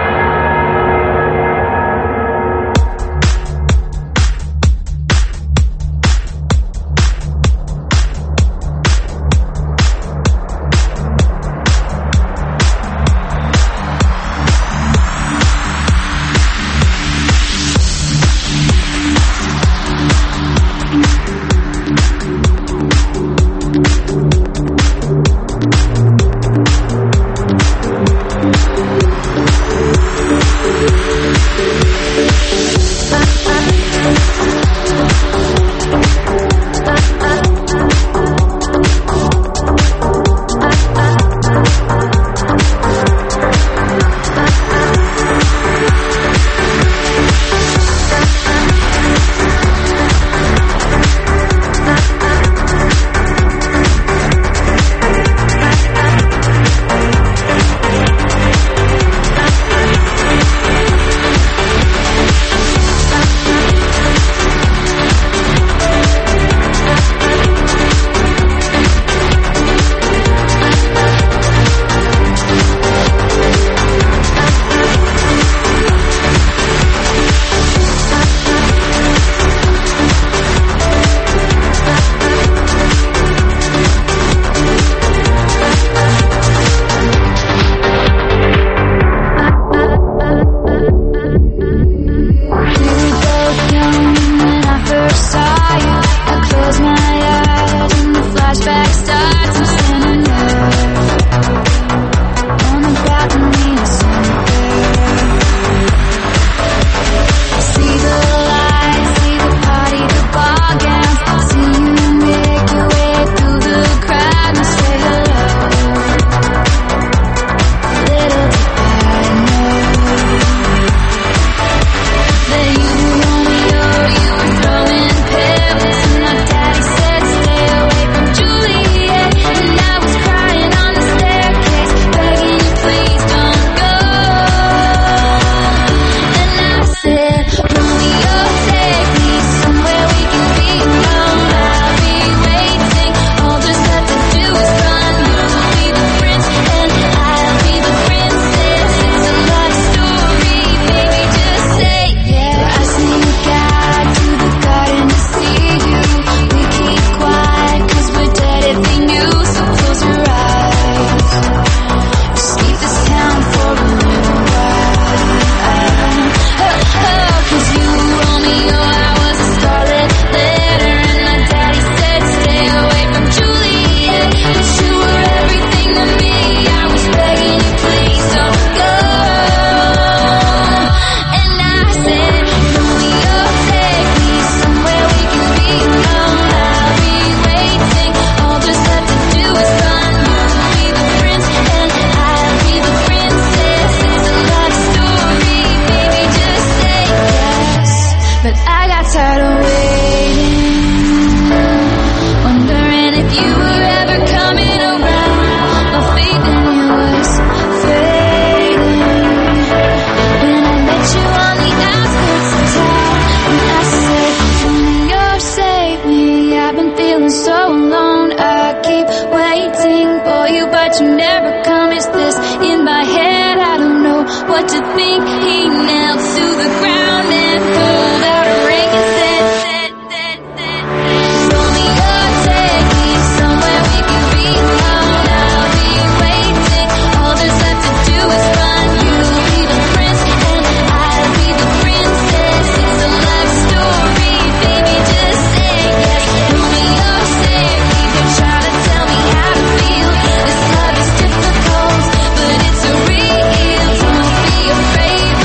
Afraid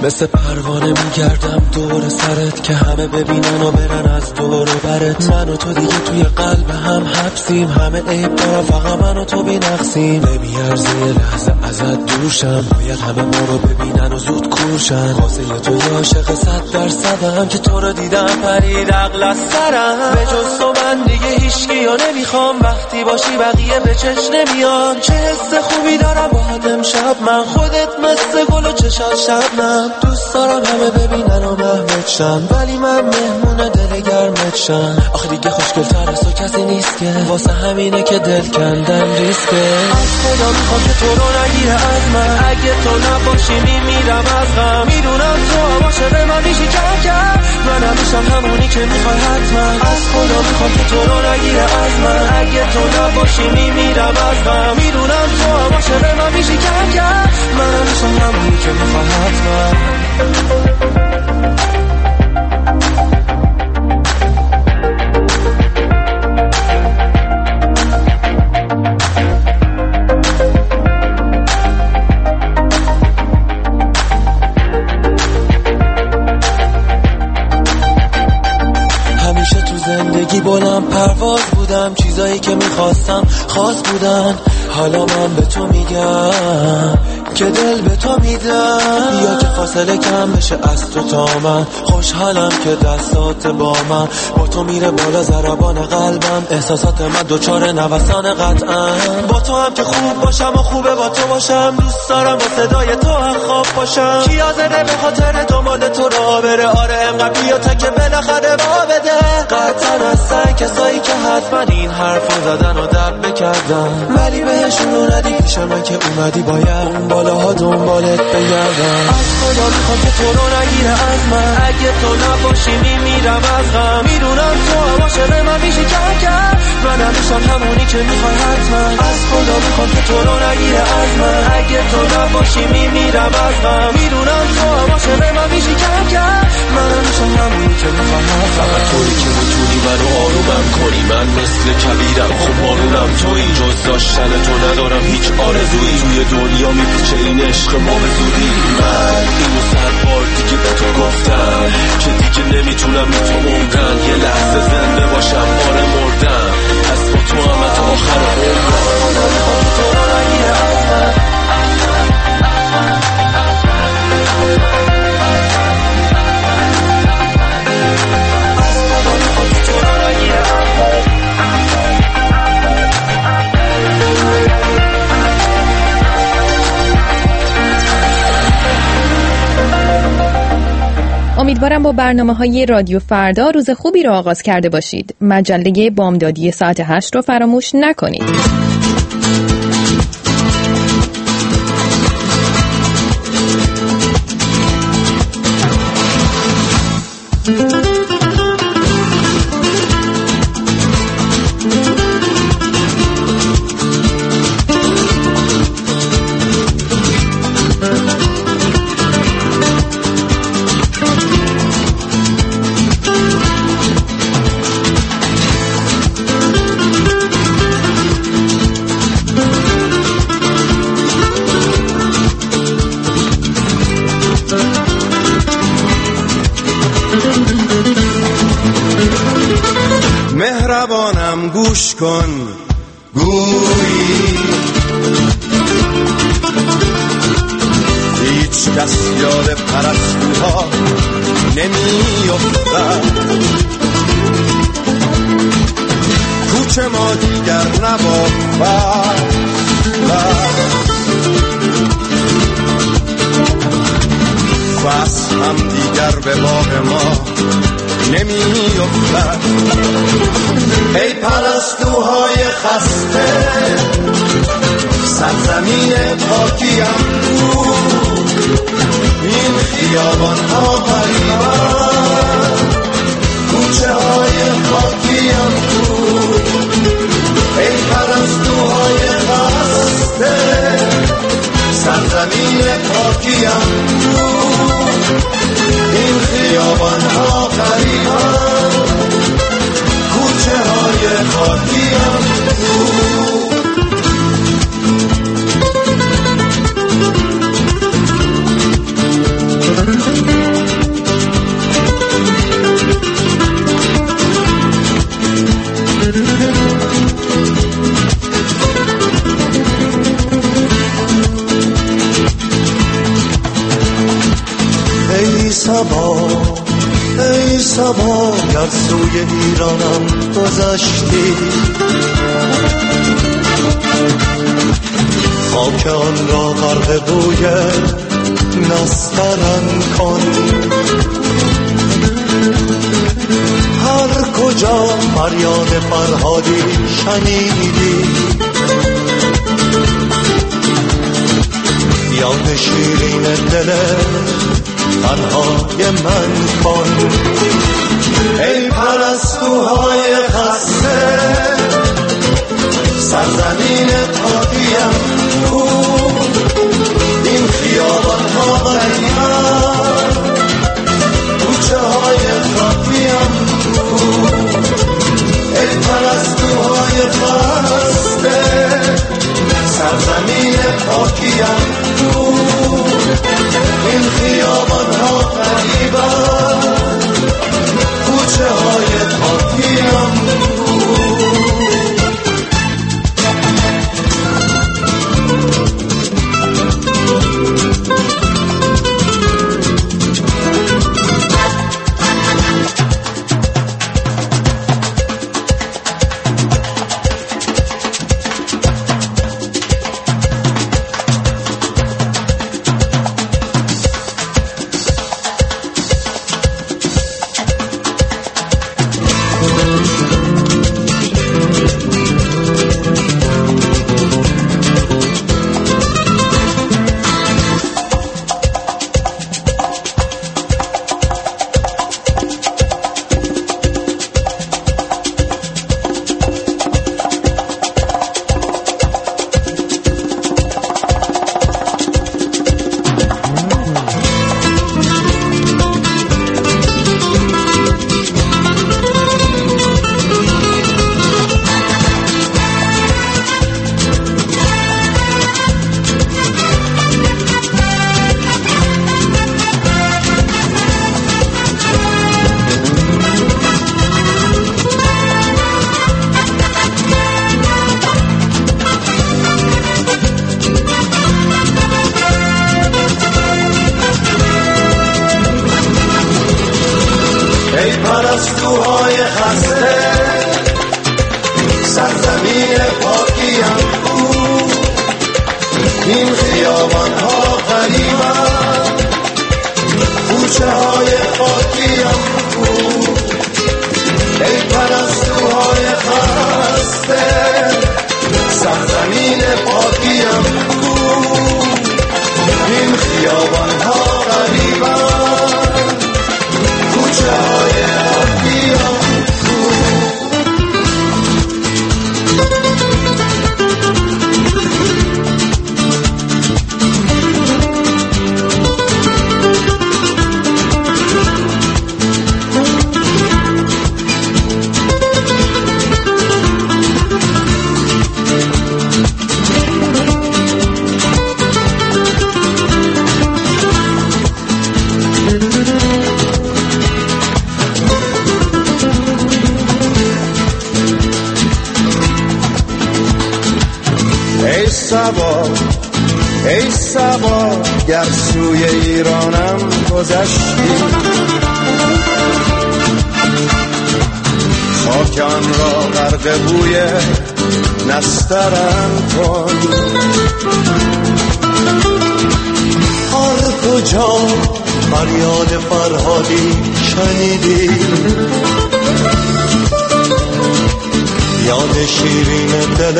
مثل پروانه میگردم دور سرت که همه ببینن و برن از دور و برت. من و تو دیگه توی قلب هم حبسیم، همه عیب دارم فقط من و تو بی نقصیم. نمیارزه یه لحظه ازت دورشم، باید همه ما رو ببینن و زود کورشن. واسه تو یه عاشق صد درصدم که تو رو دیدم پرید عقل از سرم. به جز تو من دیگه هیچکی رو نمیخوام، وقتی باشی بقیه به چش نمیان. چه حس خوبی دارم باهات امشب من، خودت مثل گل و چشات شبنم. دوست دارم همه ببینن و محمد شن، ولی من مهمون دل گرمت شن. آخه دیگه خوشگل‌تر از تو کسی نیست که، واسه همینه که دل کندن ریسکه. از خدا میخوام که تو رو نگیره از من، اگه تو نباشی میمیرم از غم. میدونم تو عاشق من میشی کم کم، من همیشم همونی که میخوای حتما. از خدا میخوام که تو رو نگیره از من، اگه تو نباشی میمیرم از غم. میدونم تو عاشق من میشی کم کم، من همیشم همونی که میخوای حتما. زندگی بلند پرواز بودم، چیزایی که میخواستم خاص بودن. حالا من به تو میگم که دل به تو میدم، یا که فاصله کم بشه از تو تا من. خوشحالم که دستات با من، با تو میره بالا ضربان قلبم. احساسات من دوچار نوسان قطعا، با تو هم که خوب باشم و خوبه با تو باشم. دوست دارم با صدای تو هم خواب باشم. کی حاضره به خاطر دنبال تو را بره؟ آره انقدر بیا تا که بالاخره با بده. قطعا هستن کسایی که حتما این حرفا زدن و دب بکردن، ولی بهشون رو ندی پیش من که اومدی باید اون بالاها دنبالت بگردم. از خدا میخوام که تو رو نگیره از من، اگه تو نباشی میمیرم از غم. میدونم تو عاشق من میشی کم کم، من همیشم همونی که میخوای حتما. از خدا میخوام که تو رو نگیره از من، اگه تو نباشی میمیرم از غم. میدونم تو عاشق من میشی کم کم، من همیشم همونی که میخوای حتما. فقط تویی که میتونی منو آرومم کنی، من مثل کبیرم خب بارونم تویی. جز داشتن تو ندارم هیچ آرزویی، توی دنیا میپیچه این عشق ما به زودی. من اینو صد بار دیگه به تو گفتم که دیگه نمیتونم بی تو عمرم. یه لحظه زنده باشم بار مردم، از با تو هم تا آخر عمرم. تو رو نگیره از من، امیدوارم با برنامه‌های رادیو فردا روز خوبی رو آغاز کرده باشید. مجله بامدادی ساعت هشت رو فراموش نکنید. مهربانم گوش کن گویی هیچ کس یاد پرستوها نمی افتد. کوچه ما دیگر نباد فصل هم دیگر به باغ ما نمی افتد. ای پرستوهای خسته سرزمین پاکیم بود، این خیابان ها غریبان کوچه های خاکیم بود. ای پرستوهای خسته سرزمین پاکیم بود، این خیابان ها غریبان کوچه های خاکیم بود. صبا گر سوی ایرانم گذشتی، خاک آن را غرق بوی نسترن کن. هر کجا فریاد فرهادی شنیدی، یاد شیرین دل تنهای من کن. ای پرستوهای خسته سرزمین پاکیم تو، این خیابان ها غریبم کوچه های خاکیم تو. ای پرستوهای خسته سرزمین پاکیم تو، این خیابان ها غریبم کوچه های خاکیم تو. ای صبا گر سوی ایرانم گذشتی، خاک آن را غرق بوی نسترن کن. هر کجا فریاد فرهادی شنیدی، یاد شیرین دل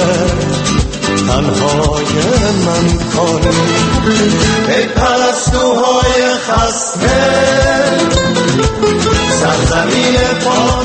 تنهای من کن. ای پرستوهای خسته سرزمین پاک